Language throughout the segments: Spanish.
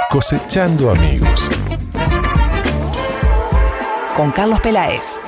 Cosechando amigos. Con Carlos Peláez.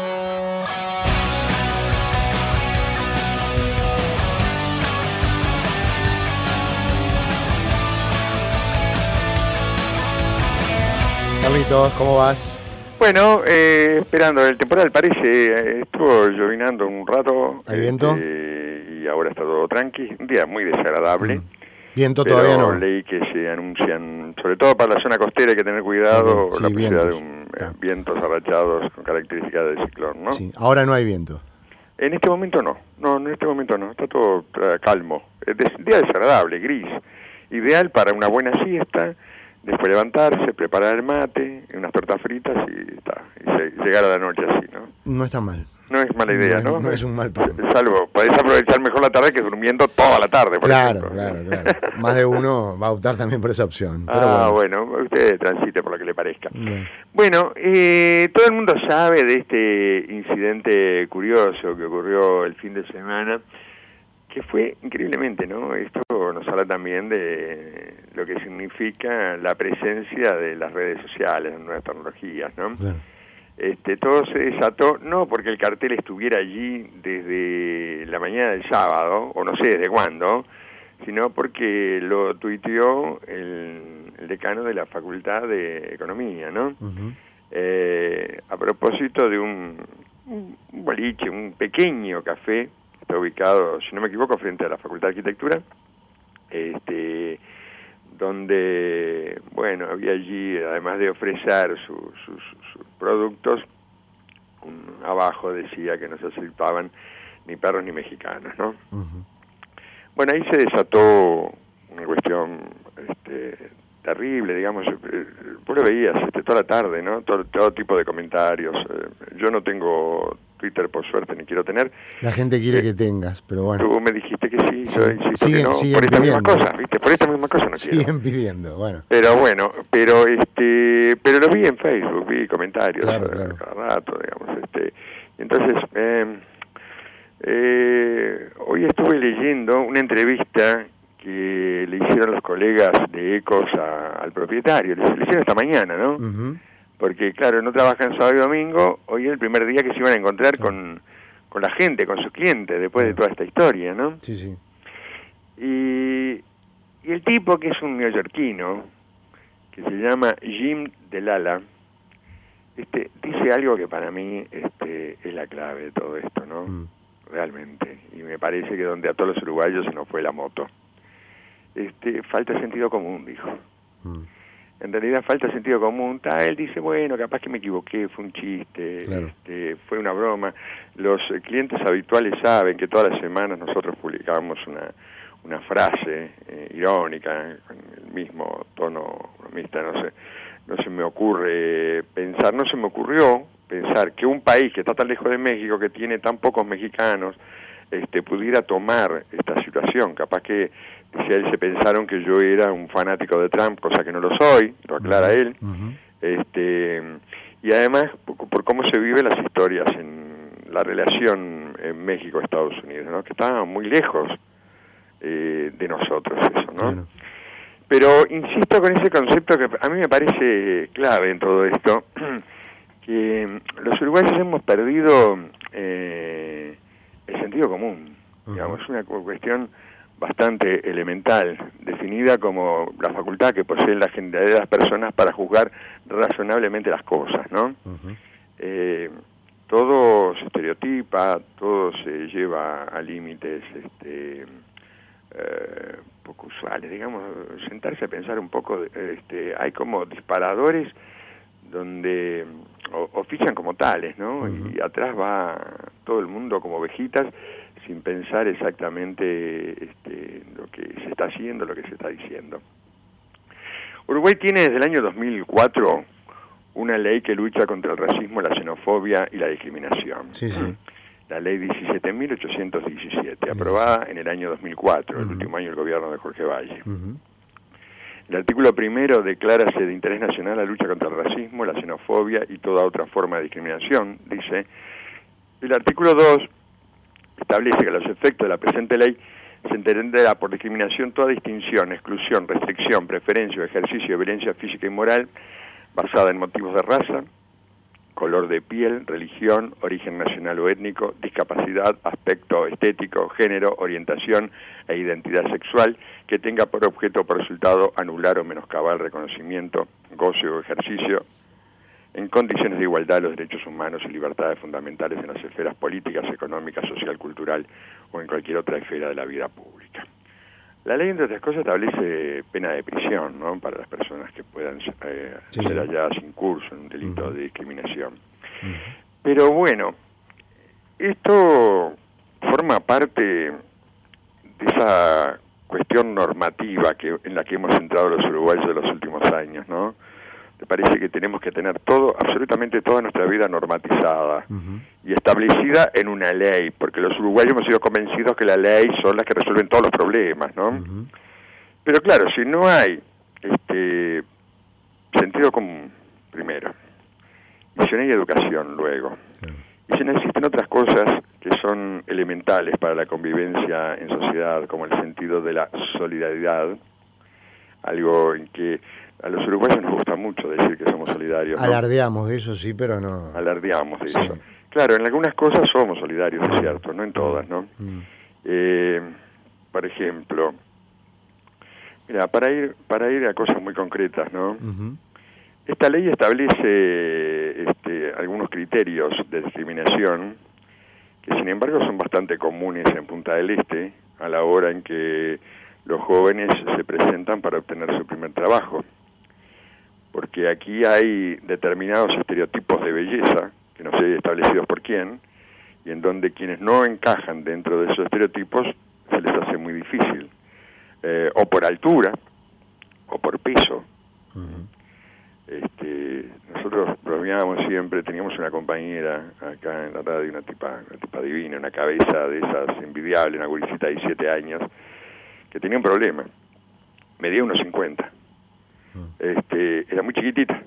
Carlitos, ¿cómo vas? Bueno, esperando el temporal, parece, estuvo llovinando un rato. ¿Hay viento? Y ahora está todo tranqui, un día muy desagradable. Viento pero todavía no. Leí que se anuncian, sobre todo para la zona costera hay que tener cuidado, Sí, la posibilidad vientos. de vientos arrachados con características de ciclón, ¿no? Sí, ahora no hay viento. En este momento no, en este momento no, está todo calmo. Es día desagradable, gris, ideal para una buena siesta. Después levantarse, preparar el mate, unas tortas fritas y llegar a la noche así, ¿no? No está mal. No es mala idea, ¿no? No es un mal plan. Salvo, podés aprovechar mejor la tarde que durmiendo toda la tarde, por ejemplo. Claro. Más de uno va a optar también por esa opción. Pero bueno, usted transite por lo que le parezca. Bien. Bueno, todo el mundo sabe de este incidente curioso que ocurrió el fin de semana, que fue increíblemente, ¿no? Esto nos habla también de lo que significa la presencia de las redes sociales, de nuevas tecnologías, ¿no? Claro. Todo se desató, no porque el cartel estuviera allí desde la mañana del sábado, o no sé desde cuándo, sino porque lo tuiteó el decano de la Facultad de Economía, ¿no? Uh-huh. A propósito de un boliche, un pequeño café, está ubicado, si no me equivoco, frente a la Facultad de Arquitectura, donde, bueno, había allí, además de ofrecer sus productos, abajo decía que no se aceptaban ni perros ni mexicanos, ¿no? Uh-huh. Bueno, ahí se desató una cuestión terrible, digamos. Vos lo veías toda la tarde, ¿no? Todo tipo de comentarios. Yo no tengo Twitter, por suerte, ni quiero tener. La gente quiere que tengas, pero bueno. Tú me dijiste que sí, yo insisto que no, siguen por esta misma pidiendo. cosa, ¿viste? Por esta misma cosa no quiero. Siguen pidiendo, bueno. Pero bueno, pero lo vi en Facebook, vi comentarios Claro. cada rato, digamos, entonces hoy estuve leyendo una entrevista que le hicieron los colegas de Ecos al propietario, le hicieron esta mañana, ¿no? Uh-huh. Porque claro, no trabajan sábado y domingo, hoy es el primer día que se iban a encontrar con la gente, con sus clientes, después de toda esta historia, ¿no? Sí. Y el tipo, que es un neoyorquino, que se llama Jim Delala, dice algo que para mí es la clave de todo esto, ¿no? Realmente. Y me parece que donde a todos los uruguayos se nos fue la moto. Falta sentido común, dijo. En realidad falta sentido común. Él dice, bueno, capaz que me equivoqué, fue un chiste, Claro. Fue una broma. Los clientes habituales saben que todas las semanas nosotros publicamos una frase irónica, con el mismo tono bromista, no se me ocurrió pensar que un país que está tan lejos de México, que tiene tan pocos mexicanos, pudiera tomar esta situación. Capaz que, decía él, se pensaron que yo era un fanático de Trump, cosa que no lo soy, lo aclara él. Uh-huh. Y además, por cómo se viven las historias en la relación en México-Estados Unidos, ¿no? Que está muy lejos de nosotros eso, ¿no? Bueno. Pero insisto con ese concepto que a mí me parece clave en todo esto, que los uruguayos hemos perdido el sentido común. Uh-huh. Digamos, es una cuestión bastante elemental, definida como la facultad que poseen la generalidad de las personas para juzgar razonablemente las cosas, ¿no? Uh-huh. Todo se estereotipa, todo se lleva a límites poco usuales, digamos, sentarse a pensar un poco, hay como disparadores donde o fichan como tales, ¿no? Uh-huh. Y atrás va todo el mundo como ovejitas, sin pensar exactamente lo que se está haciendo, lo que se está diciendo. Uruguay tiene desde el año 2004 una ley que lucha contra el racismo, la xenofobia y la discriminación. Sí. La ley 17.817, aprobada en el año 2004, el último año del gobierno de Jorge Valle. Uh-huh. El artículo 1 declárase de interés nacional la lucha contra el racismo, la xenofobia y toda otra forma de discriminación, dice. El artículo 2 establece que a los efectos de la presente ley Se entenderá por discriminación toda distinción, exclusión, restricción, preferencia o ejercicio de violencia física y moral basada en motivos de raza, color de piel, religión, origen nacional o étnico, discapacidad, aspecto estético, género, orientación e identidad sexual, que tenga por objeto o por resultado anular o menoscabar el reconocimiento, goce o ejercicio en condiciones de igualdad los derechos humanos y libertades fundamentales en las esferas políticas, económicas, social, cultural o en cualquier otra esfera de la vida pública. La ley, entre otras cosas, establece pena de prisión, ¿no?, para las personas que puedan ser halladas incurso en un delito de discriminación. Pero bueno, esto forma parte de esa cuestión normativa en la que hemos entrado los uruguayos de los últimos años, ¿no? Me parece que tenemos que tener absolutamente toda nuestra vida normatizada y establecida en una ley, porque los uruguayos hemos sido convencidos que la ley son las que resuelven todos los problemas, ¿no? Pero claro, si no hay sentido común, primero, y si no hay educación, luego, y si no existen otras cosas que son elementales para la convivencia en sociedad, como el sentido de la solidaridad, algo en que a los uruguayos nos gusta mucho decir que somos solidarios, ¿no? Alardeamos de eso, sí, pero no... Alardeamos de eso. Claro, en algunas cosas somos solidarios, es cierto, no en todas, ¿no? Por ejemplo, mira, para ir a cosas muy concretas, ¿no? Esta ley establece algunos criterios de discriminación que, sin embargo, son bastante comunes en Punta del Este a la hora en que los jóvenes se presentan para obtener su primer trabajo. Porque aquí hay determinados estereotipos de belleza, que no sé establecidos por quién, y en donde quienes no encajan dentro de esos estereotipos se les hace muy difícil, o por altura, o por peso. Nosotros bromeábamos siempre, teníamos una compañera acá en la radio, una tipa divina, una cabeza de esas envidiable, una gurisita de 17 años, que tenía un problema, medía 1,50. Era muy chiquitita,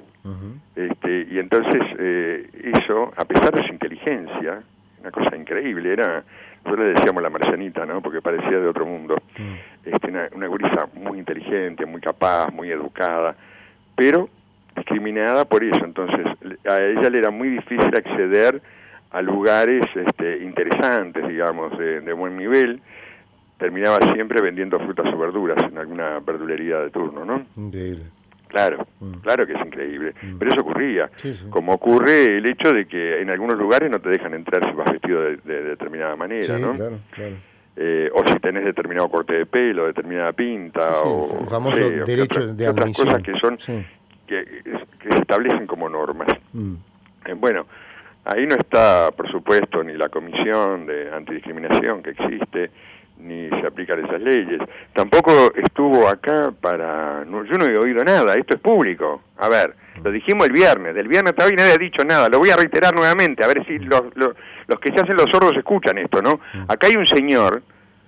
y entonces eso, a pesar de su inteligencia, una cosa increíble, nosotros le decíamos la marcianita, ¿no?, porque parecía de otro mundo, una gurisa muy inteligente, muy capaz, muy educada, pero discriminada por eso. Entonces a ella le era muy difícil acceder a lugares interesantes, digamos, de buen nivel. Terminaba siempre vendiendo frutas o verduras en alguna verdulería de turno, ¿no? Increíble. Claro, claro que es increíble, pero eso ocurría, como ocurre el hecho de que en algunos lugares no te dejan entrar si vas vestido de determinada manera, ¿no? Claro. O si tenés determinado corte de pelo, determinada pinta, o el famoso derecho de admisión. Otras cosas que son que se establecen como normas. Bueno, ahí no está, por supuesto, ni la comisión de antidiscriminación que existe, ni se aplican esas leyes. Tampoco estuvo acá yo no he oído nada, esto es público. A ver, lo dijimos el viernes, del viernes hasta hoy nadie ha dicho nada, lo voy a reiterar nuevamente, a ver si los que se hacen los sordos escuchan esto, ¿no? Acá hay un señor,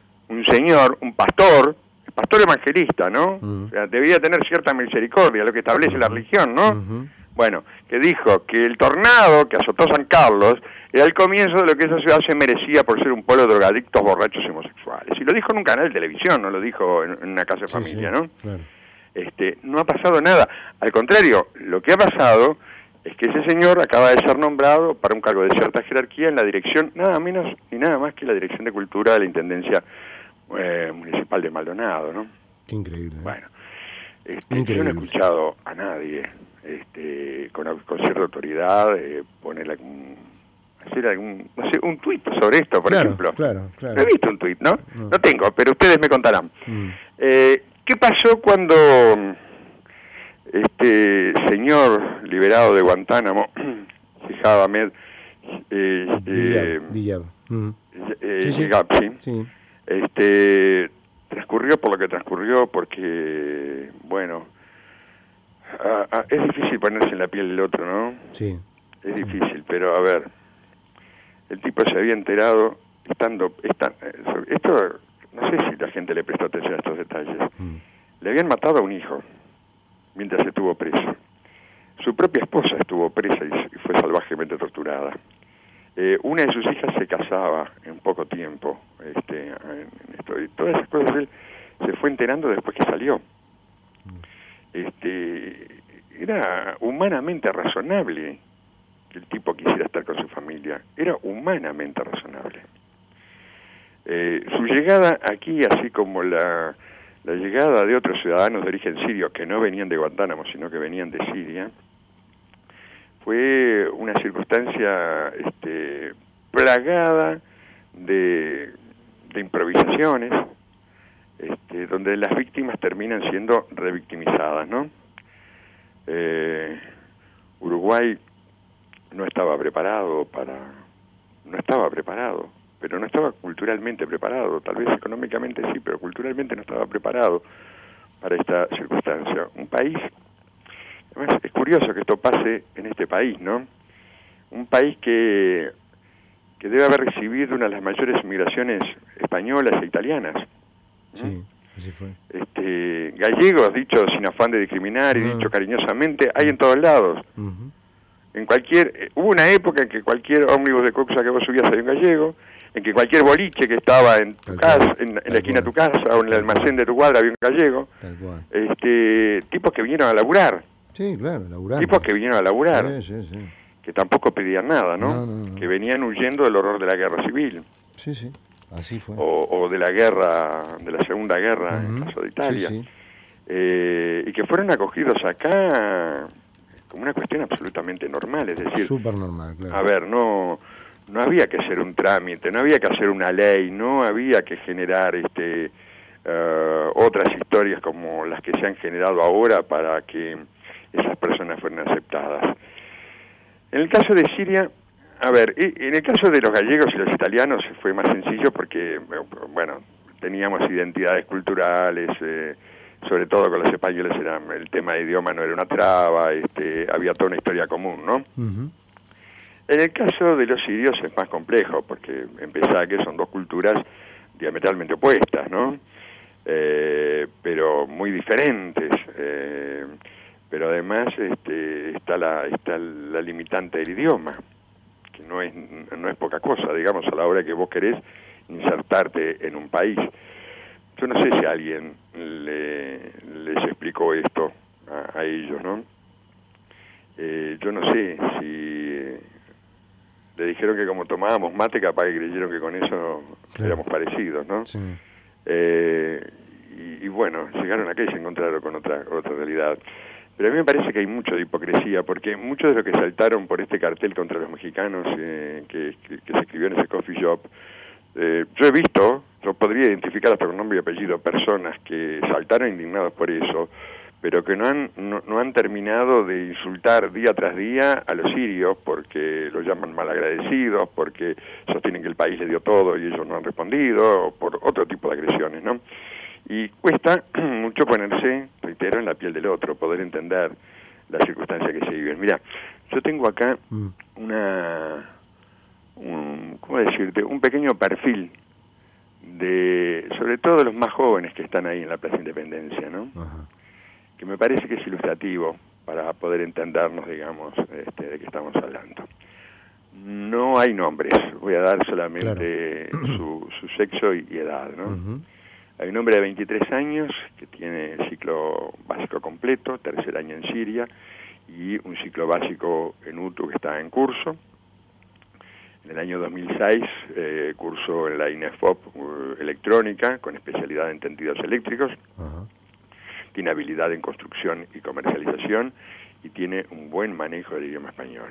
un pastor evangelista, ¿no? O sea, debía tener cierta misericordia, lo que establece la religión, ¿no? Bueno, que dijo que el tornado que azotó San Carlos era el comienzo de lo que esa ciudad se merecía por ser un pueblo de drogadictos, borrachos y homosexuales. Y lo dijo en un canal de televisión, no lo dijo en una casa de familia, ¿no? Claro. No ha pasado nada. Al contrario, lo que ha pasado es que ese señor acaba de ser nombrado para un cargo de cierta jerarquía en la dirección, nada menos ni nada más que la Dirección de Cultura de la Intendencia Municipal de Maldonado, ¿no? Qué increíble. Bueno, yo no he escuchado a nadie con cierta autoridad hacer no sé, un tuit sobre esto, por ejemplo. Claro. No he visto un tuit, ¿no? No tengo, pero ustedes me contarán. ¿Qué pasó cuando este señor liberado de Guantánamo, Jihad Ahmed Diab, transcurrió por lo que transcurrió, porque, bueno, es difícil ponerse en la piel del otro, ¿no? Sí. Es difícil, pero a ver, el tipo se había enterado, esto, no sé si la gente le prestó atención a estos detalles, le habían matado a un hijo mientras estuvo preso. Su propia esposa estuvo presa y fue salvajemente torturada. Una de sus hijas se casaba en poco tiempo, en esto, y todas esas cosas él se fue enterando después que salió. Era humanamente razonable que el tipo quisiera estar con su familia, era humanamente razonable. Su llegada aquí, así como la llegada de otros ciudadanos de origen sirio que no venían de Guantánamo, sino que venían de Siria, fue una circunstancia plagada de improvisaciones, donde las víctimas terminan siendo revictimizadas, ¿no? Uruguay no estaba preparado, pero no estaba culturalmente preparado, tal vez económicamente sí, pero culturalmente no estaba preparado para esta circunstancia. Un país, además es curioso que esto pase en este país, ¿no? Un país que debe haber recibido una de las mayores migraciones españolas e italianas. Sí, así fue. Gallegos, dicho sin afán de discriminar y dicho cariñosamente, hay en todos lados. En hubo una época en que cualquier ómnibus de Coxa que vos subías había un gallego, en que cualquier boliche que estaba en tu casa, en la esquina de tu casa o en el almacén de tu cuadra había un gallego. Tal cual. Tipos que vinieron a laburar. Sí, claro, laburar. Tipos que vinieron a laburar. Sí. Que tampoco pedían nada, ¿no? No. Que venían huyendo del horror de la guerra civil. Sí, así fue. O de la guerra, de la Segunda Guerra, en el caso de Italia. Sí. Y que fueron acogidos acá como una cuestión absolutamente normal, es decir... Súper normal, claro. A ver, no había que hacer un trámite, no había que hacer una ley, no había que generar otras historias como las que se han generado ahora para que esas personas fueran aceptadas. En el caso de Siria, a ver, en el caso de los gallegos y los italianos fue más sencillo porque, bueno, teníamos identidades culturales, sobre todo con los españoles el tema de idioma no era una traba, había toda una historia común, ¿no? En el caso de los sirios es más complejo, porque empezá que son dos culturas diametralmente opuestas, ¿no? Pero muy diferentes, pero además está la limitante del idioma, que no es poca cosa, digamos, a la hora que vos querés insertarte en un país. Yo no sé si alguien les explicó esto a ellos, ¿no? Yo no sé si le dijeron que como tomábamos mate, capaz que creyeron que con eso éramos parecidos, ¿no? Sí. Y bueno, llegaron acá y se encontraron con otra realidad. Pero a mí me parece que hay mucho de hipocresía, porque muchos de los que saltaron por este cartel contra los mexicanos que se escribió en ese coffee shop, yo podría identificar hasta con nombre y apellido personas que saltaron indignados por eso, pero que no han terminado de insultar día tras día a los sirios porque los llaman malagradecidos, porque sostienen que el país les dio todo y ellos no han respondido, o por otro tipo de agresiones, ¿no? Y cuesta mucho ponerse, reitero, en la piel del otro, poder entender la circunstancia que se vive. Mirá, yo tengo acá ¿cómo decirte? Un pequeño perfil sobre todo de los más jóvenes que están ahí en la Plaza Independencia, ¿no? Ajá. Que me parece que es ilustrativo para poder entendernos, digamos, de qué estamos hablando. No hay nombres, voy a dar solamente su sexo y edad, ¿no? Uh-huh. Hay un hombre de 23 años que tiene ciclo básico completo, tercer año en Siria, y un ciclo básico en UTU que está en curso. En el año 2006 cursó en la INEFOP electrónica con especialidad en tendidos eléctricos. Uh-huh. Tiene habilidad en construcción y comercialización y tiene un buen manejo del idioma español.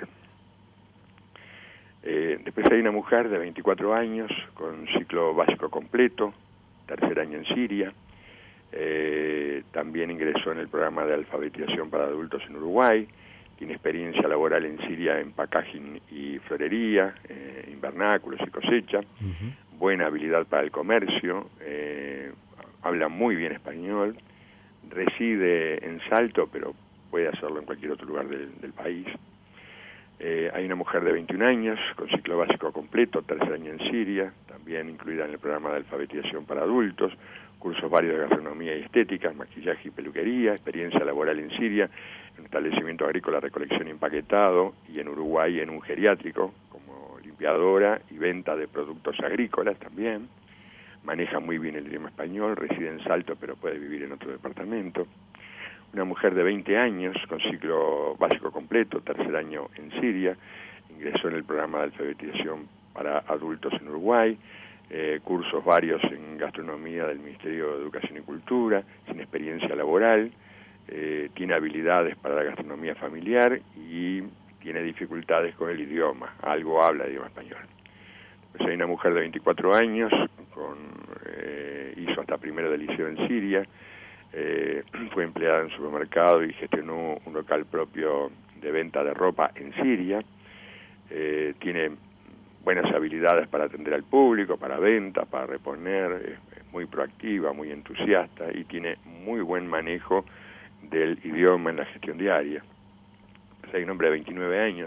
Después hay una mujer de 24 años con ciclo básico completo, tercer año en Siria. También ingresó en el programa de alfabetización para adultos en Uruguay. Tiene experiencia laboral en Siria en packaging y florería, invernáculos y cosecha. Uh-huh. Buena habilidad para el comercio. Habla muy bien español. Reside en Salto, pero puede hacerlo en cualquier otro lugar del país. Hay una mujer de 21 años con ciclo básico completo, tercer año en Siria, también incluida en el programa de alfabetización para adultos, cursos varios de gastronomía y estética, maquillaje y peluquería, experiencia laboral en Siria, en un establecimiento agrícola, recolección y empaquetado, y en Uruguay en un geriátrico, como copiadora y venta de productos agrícolas también. Maneja muy bien el idioma español, reside en Salto, pero puede vivir en otro departamento. Una mujer de 20 años, con ciclo básico completo, tercer año en Siria, ingresó en el programa de alfabetización para adultos en Uruguay, cursos varios en gastronomía del Ministerio de Educación y Cultura, sin experiencia laboral, tiene habilidades para la gastronomía familiar y tiene dificultades con el idioma, algo habla idioma español. Pues hay una mujer de 24 años, hizo hasta primero de liceo en Siria, fue empleada en un supermercado y gestionó un local propio de venta de ropa en Siria, tiene buenas habilidades para atender al público, para ventas, para reponer, es muy proactiva, muy entusiasta y tiene muy buen manejo del idioma en la gestión diaria. Pues hay un hombre de 29 años,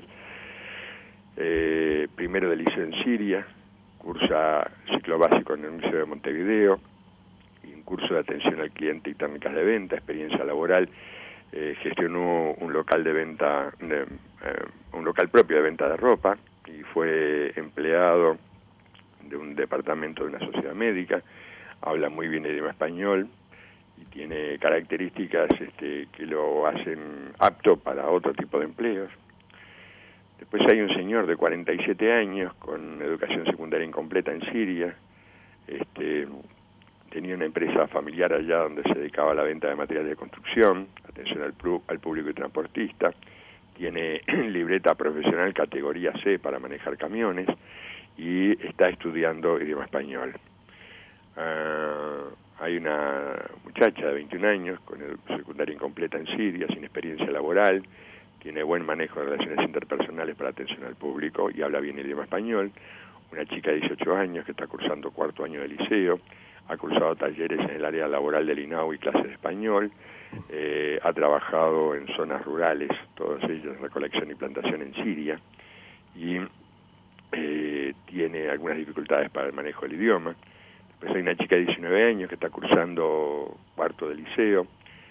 primero de liceo en Siria, cursa ciclo básico en el Museo de Montevideo, y un curso de atención al cliente y técnicas de venta, experiencia laboral, gestionó un local de venta, un local propio de venta de ropa, y fue empleado de un departamento de una sociedad médica, habla muy bien el idioma español y tiene características que lo hacen apto para otro tipo de empleos. Después hay un señor de 47 años con educación secundaria incompleta en Siria, tenía una empresa familiar allá donde se dedicaba a la venta de materiales de construcción, atención al público y transportista, tiene libreta profesional categoría C para manejar camiones y está estudiando idioma español. Hay una muchacha de 21 años con secundaria incompleta en Siria, sin experiencia laboral, tiene buen manejo de relaciones interpersonales para atención al público y habla bien el idioma español. Una chica de 18 años que está cursando cuarto año de liceo, ha cursado talleres en el área laboral del INAU y clases de español, ha trabajado en zonas rurales, todas ellas recolección y plantación en Siria, y tiene algunas dificultades para el manejo del idioma. Después hay una chica de 19 años que está cursando cuarto de liceo,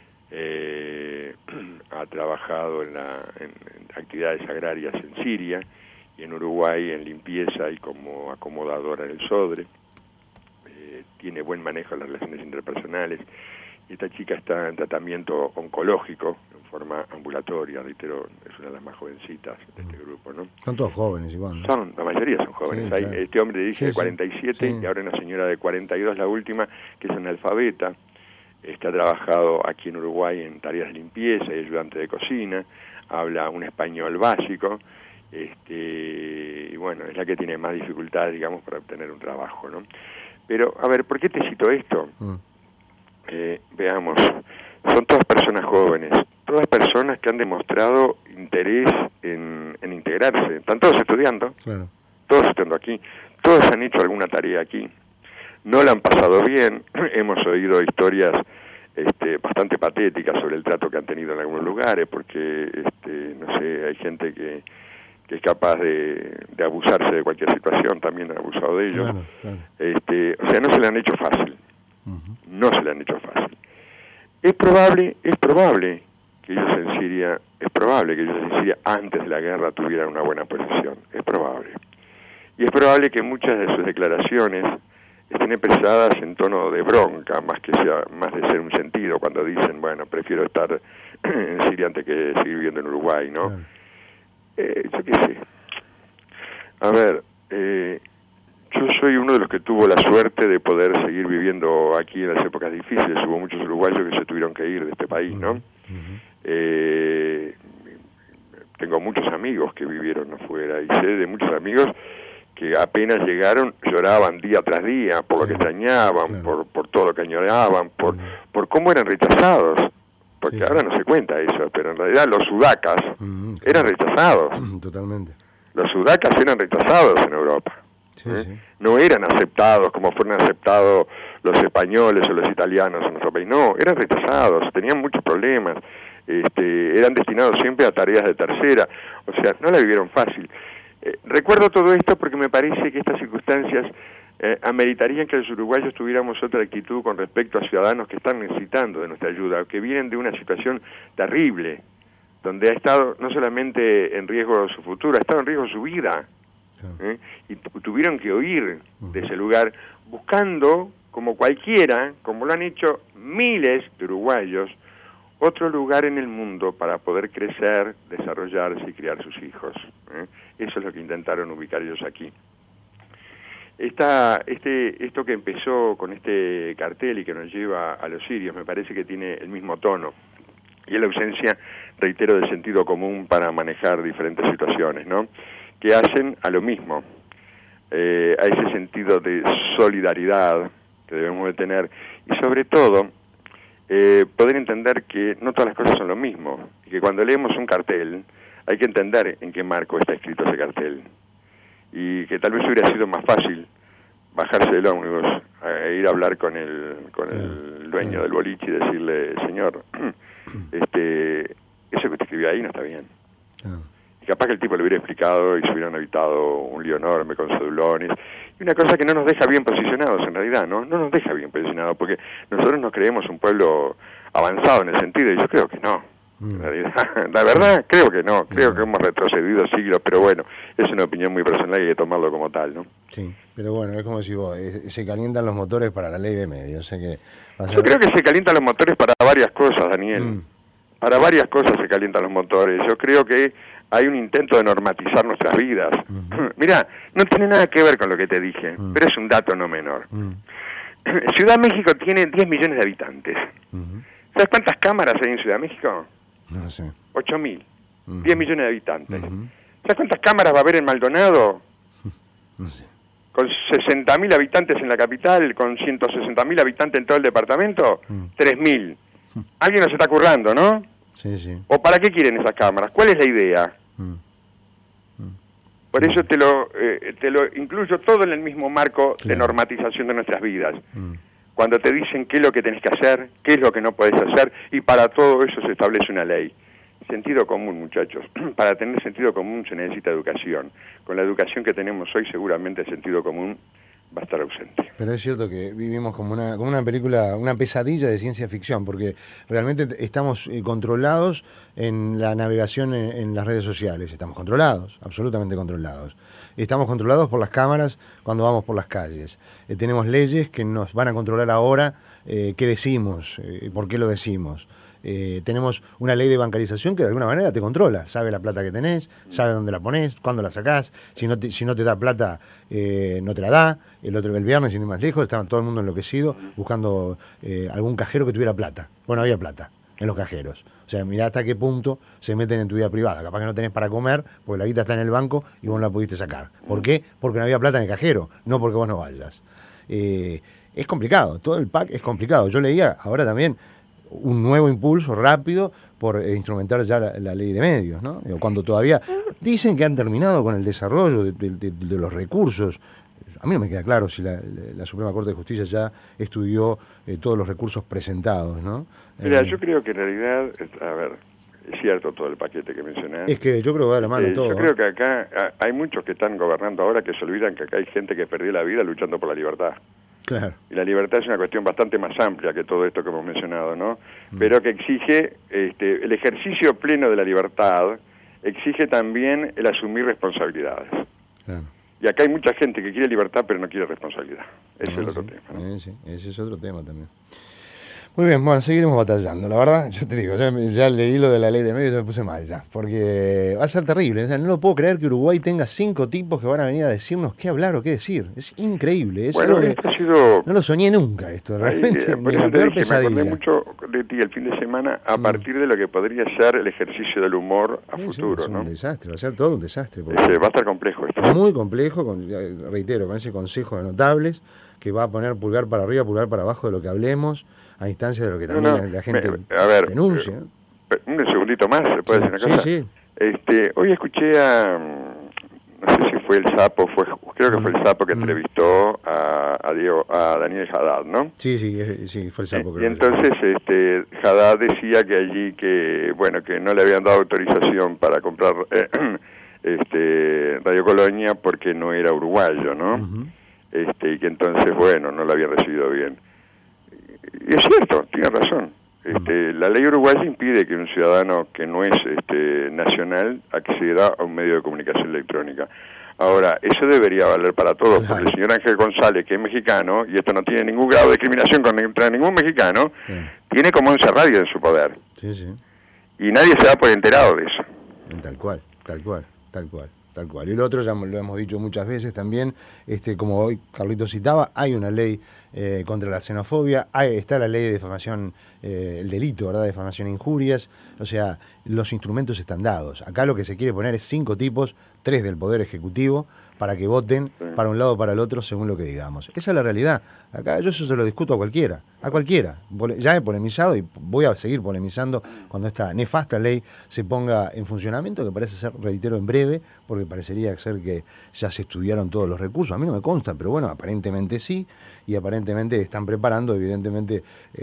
ha trabajado en actividades agrarias en Siria y en Uruguay en limpieza y como acomodadora en el Sodre, tiene buen manejo de las relaciones interpersonales. Esta chica está en tratamiento oncológico en forma ambulatoria, reitero, es una de las más jovencitas de este grupo, ¿no? Son todos jóvenes igual, ¿no? La mayoría son jóvenes. Sí, Hay claro. este hombre dice de 47 sí. y ahora una señora de 42, la última, que es analfabeta. Ha trabajado aquí en Uruguay en tareas de limpieza y ayudante de cocina, habla un español básico, y bueno, es la que tiene más dificultades, digamos, para obtener un trabajo, ¿no? Pero, a ver, ¿por qué te cito esto? Veamos, son todas personas jóvenes, todas personas que han demostrado interés en integrarse, están todos estudiando, Claro. todos estando aquí, todos han hecho alguna tarea aquí, no la han pasado bien, hemos oído historias bastante patéticas sobre el trato que han tenido en algunos lugares, porque, no sé, hay gente que es capaz de abusarse de cualquier situación, también han abusado de ellos. Claro. O sea, no se le han hecho fácil, no se le han hecho fácil. Es probable que ellos en Siria, antes de la guerra tuvieran una buena posición, es probable. Y es probable que muchas de sus declaraciones estén expresadas en tono de bronca, más de ser un sentido, cuando dicen, bueno, prefiero estar en Siria antes que seguir viviendo en Uruguay, ¿no? Claro. Yo qué sé. A ver, yo soy uno de los que tuvo la suerte de poder seguir viviendo aquí en las épocas difíciles. Hubo muchos uruguayos que se tuvieron que ir de este país, ¿no? Tengo muchos amigos que vivieron afuera y sé de muchos amigos que apenas llegaron lloraban día tras día por lo que extrañaban, claro. por todo lo que añoraban, por cómo eran rechazados. Porque ahora no se cuenta eso, pero en realidad los sudacas eran rechazados. Totalmente. Los sudacas eran rechazados en Europa. Sí. No eran aceptados como fueron aceptados los españoles o los italianos en nuestro país. No, eran rechazados, tenían muchos problemas, eran destinados siempre a tareas de tercera. O sea, no la vivieron fácil. Recuerdo todo esto porque me parece que estas circunstancias ameritarían que los uruguayos tuviéramos otra actitud con respecto a ciudadanos que están necesitando de nuestra ayuda, que vienen de una situación terrible, donde ha estado no solamente en riesgo su futuro, ha estado en riesgo su vida. y tuvieron que huir de ese lugar buscando, como cualquiera, como lo han hecho miles de uruguayos, otro lugar en el mundo para poder crecer, desarrollarse y criar sus hijos. Eso es lo que intentaron ubicar ellos aquí. Esto que empezó con este cartel y que nos lleva a los sirios, me parece que tiene el mismo tono. Y es la ausencia, reitero, de sentido común para manejar diferentes situaciones, ¿no? Que hacen a lo mismo, a ese sentido de solidaridad que debemos de tener, y sobre todo, poder entender que no todas las cosas son lo mismo, y que cuando leemos un cartel, hay que entender en qué marco está escrito ese cartel. Y que tal vez hubiera sido más fácil bajarse del ómnibus e ir a hablar con el dueño del boliche y decirle, señor, eso que usted escribió ahí no está bien. Y capaz que el tipo le hubiera explicado y se hubieran evitado un lío enorme con cedulones. Y una cosa que no nos deja bien posicionados en realidad, ¿no? No nos deja bien posicionados, porque nosotros nos creemos un pueblo avanzado en el sentido, y yo creo que no. En realidad, la verdad, creo que no, creo que hemos retrocedido siglos, pero bueno, es una opinión muy personal y hay que tomarlo como tal, ¿no? Sí, pero bueno, es como decís vos, se calientan los motores para la ley de medios, o sea que... Yo creo que se calientan los motores para varias cosas, Daniel. Para varias cosas se calientan los motores. Yo creo que hay un intento de normatizar nuestras vidas. Mirá, no tiene nada que ver con lo que te dije, pero es un dato no menor. Ciudad México tiene 10 millones de habitantes. ¿Sabes cuántas cámaras hay en Ciudad México? No sé. 8.000. 10 millones de habitantes. ¿Sabes cuántas cámaras va a haber en Maldonado? No sé. Con 60.000 habitantes en la capital, con 160.000 habitantes en todo el departamento, 3.000. Alguien nos está currando, ¿no? Sí, sí. ¿O para qué quieren esas cámaras? ¿Cuál es la idea? Por eso te lo incluyo todo en el mismo marco de normatización de nuestras vidas. Cuando te dicen qué es lo que tenés que hacer, qué es lo que no podés hacer, y para todo eso se establece una ley. Sentido común, muchachos. Para tener sentido común se necesita educación. Con la educación que tenemos hoy, seguramente el sentido común va a estar ausente. Pero es cierto que vivimos como una película, una pesadilla de ciencia ficción, porque realmente estamos controlados en la navegación en las redes sociales. Estamos controlados, absolutamente controlados. Estamos controlados por las cámaras cuando vamos por las calles. Tenemos leyes que nos van a controlar ahora qué decimos, por qué lo decimos. Tenemos una ley de bancarización que de alguna manera te controla, sabe la plata que tenés, sabe dónde la ponés, cuándo la sacás, si no te da plata no te la da. El viernes, sin ir más lejos, estaba todo el mundo enloquecido buscando algún cajero que tuviera plata. Bueno, había plata en los cajeros. O sea, mirá hasta qué punto se meten en tu vida privada. Capaz que no tenés para comer porque la guita está en el banco y vos no la pudiste sacar. ¿Por qué? Porque no había plata en el cajero, no porque vos no vayas. Es complicado, todo el pack es complicado. Yo leía ahora también un nuevo impulso rápido por instrumentar ya la ley de medios, ¿no? Cuando todavía dicen que han terminado con el desarrollo de los recursos. A mí no me queda claro si la Suprema Corte de Justicia ya estudió todos los recursos presentados, ¿no? Mira, yo creo que en realidad, a ver, es cierto todo el paquete que mencionás. Es que yo creo que va de la mano todo. Yo creo que acá hay muchos que están gobernando ahora que se olvidan que acá hay gente que perdió la vida luchando por la libertad. Claro. Y la libertad es una cuestión bastante más amplia que todo esto que hemos mencionado, ¿no? Pero que exige el ejercicio pleno de la libertad, exige también el asumir responsabilidades. Claro. Y acá hay mucha gente que quiere libertad pero no quiere responsabilidad. Ese es el otro tema, ¿no? Sí, ese es otro tema también. Muy bien, bueno, seguiremos batallando. La verdad, yo te digo, ya leí lo de la ley de medios y me puse mal ya, porque va a ser terrible. O sea, no lo puedo creer que Uruguay tenga 5 tipos que van a venir a decirnos qué hablar o qué decir. Es increíble. Bueno, esto ha sido... No lo soñé nunca esto, realmente. Por eso te dije, me acordé mucho de ti el fin de semana a partir de lo que podría ser el ejercicio del humor a futuro, ¿no? Es un desastre, va a ser todo un desastre. Va a estar complejo esto. Muy complejo, reitero, con ese consejo de notables que va a poner pulgar para arriba, pulgar para abajo de lo que hablemos, a instancia de lo que también la gente denuncia. Un segundito más, ¿se puede decir una cosa? Sí. Hoy escuché no sé si fue el Sapo, creo que fue el Sapo que entrevistó a Daniel Haddad, ¿no? Sí, fue el Sapo. Y entonces Haddad decía que allí que no le habían dado autorización para comprar Radio Colonia porque no era uruguayo, ¿no? Y que entonces, no lo había recibido bien. Y es cierto, tiene razón. La ley uruguaya impide que un ciudadano que no es nacional acceda a un medio de comunicación electrónica. Ahora, eso debería valer para todos, Claro. porque el señor Ángel González, que es mexicano, y esto no tiene ningún grado de discriminación contra ningún mexicano, Sí. tiene como 11 radios en su poder. Sí, sí. Y nadie se da por enterado de eso. Tal cual, tal cual, tal cual, tal cual. Y lo otro ya lo hemos dicho muchas veces también, como hoy Carlitos citaba, hay una ley contra la xenofobia, está la ley de difamación, el delito, ¿verdad?, de difamación e injurias, o sea, los instrumentos están dados. Acá lo que se quiere poner es 5 tipos, 3 del Poder Ejecutivo, para que voten para un lado o para el otro según lo que digamos. Esa es la realidad. Acá yo eso se lo discuto a cualquiera. Ya he polemizado y voy a seguir polemizando cuando esta nefasta ley se ponga en funcionamiento, que parece ser, reitero, en breve, porque parecería ser que ya se estudiaron todos los recursos. A mí no me consta, pero bueno, aparentemente sí, y aparentemente están preparando, evidentemente,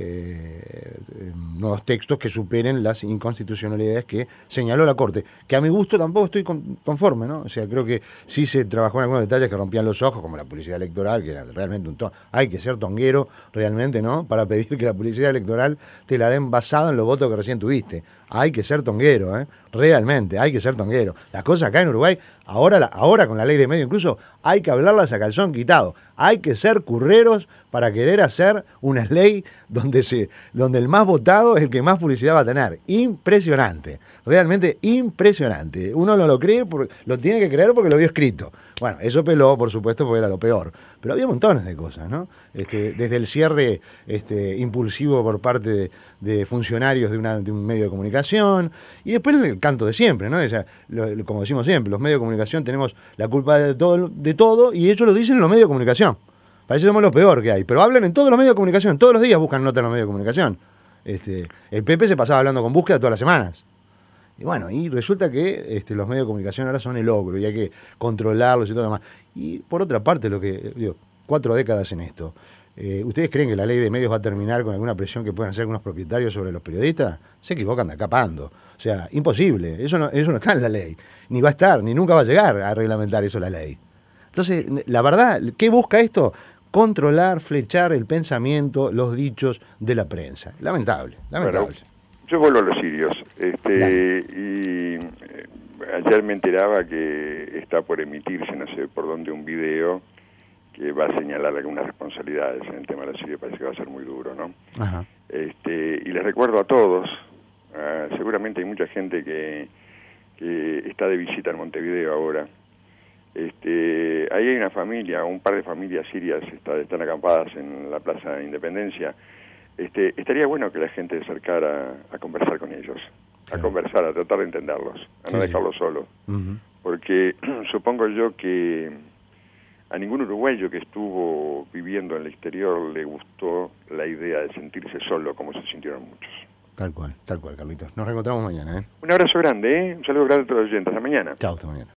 nuevos textos que superen las inconstitucionalidades que señaló la Corte, que a mi gusto tampoco estoy conforme, ¿no? O sea, creo que sí se trabajó en algunos detalles que rompían los ojos, como la publicidad electoral, que era realmente hay que ser tonguero realmente, ¿no?, para pedir que la publicidad electoral te la den basada en los votos que recién tuviste. Hay que ser tonguero, realmente, hay que ser tonguero. Las cosas acá en Uruguay, ahora con la ley de medios incluso, hay que hablarlas a calzón quitado. Hay que ser curreros para querer hacer una ley donde el más votado es el que más publicidad va a tener. Impresionante, realmente impresionante. Uno no lo cree, lo tiene que creer porque lo vio escrito. Bueno, eso peló, por supuesto, porque era lo peor. Pero había montones de cosas, ¿no? Desde el cierre impulsivo por parte de funcionarios de un medio de comunicación, y después el canto de siempre, ¿no? O sea, como decimos siempre, los medios de comunicación tenemos la culpa de todo, y ellos lo dicen en los medios de comunicación. Parece que somos lo peor que hay, pero hablan en todos los medios de comunicación, todos los días buscan notas en los medios de comunicación. El Pepe se pasaba hablando con Búsqueda todas las semanas. Y bueno, y resulta que los medios de comunicación ahora son el ogro y hay que controlarlos y todo lo demás. Y por otra parte, 4 décadas en esto. ¿Ustedes creen que la ley de medios va a terminar con alguna presión que puedan hacer algunos propietarios sobre los periodistas? Se equivocan de acá pando. O sea, imposible. Eso no está en la ley. Ni va a estar, ni nunca va a llegar a reglamentar eso la ley. Entonces, la verdad, ¿qué busca esto? Controlar, flechar el pensamiento, los dichos de la prensa. Lamentable. Bueno, yo vuelvo a los sirios. Ayer me enteraba que está por emitirse, no sé por dónde, un video que va a señalar algunas responsabilidades en el tema de la Siria. Parece que va a ser muy duro, ¿no? Ajá. Y les recuerdo a todos, seguramente hay mucha gente que está de visita en Montevideo ahora. Ahí hay una familia, un par de familias sirias están acampadas en la Plaza de Independencia. Estaría bueno que la gente se acercara a conversar con ellos, a conversar, a tratar de entenderlos, a no dejarlos solos. Uh-huh. Porque supongo yo que a ningún uruguayo que estuvo viviendo en el exterior le gustó la idea de sentirse solo como se sintieron muchos. Tal cual, Carlitos. Nos reencontramos mañana, ¿eh? Un abrazo grande, Un saludo grande a todos los oyentes. Hasta mañana. Chao, hasta mañana.